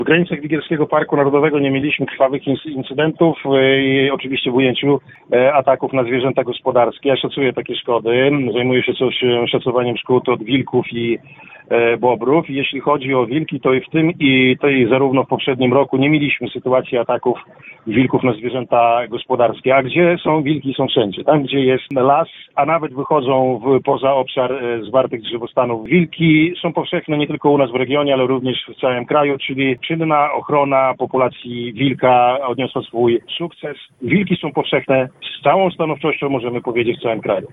W granicach Wigierskiego Parku Narodowego nie mieliśmy krwawych incydentów i oczywiście w ujęciu ataków na zwierzęta gospodarskie. Ja szacuję takie szkody. Zajmuję się szacowaniem szkód od wilków i bobrów. Jeśli chodzi o wilki, to i w tym i zarówno w poprzednim roku nie mieliśmy sytuacji ataków wilków na zwierzęta gospodarskie. A gdzie są wilki, są wszędzie. Tam, gdzie jest las, a nawet wychodzą poza obszar zwartych drzewostanów. Wilki są powszechne nie tylko u nas w regionie, ale również w całym kraju, czyli czynna ochrona populacji wilka odniosła swój sukces. Wilki są powszechne z całą stanowczością, możemy powiedzieć, w całym kraju.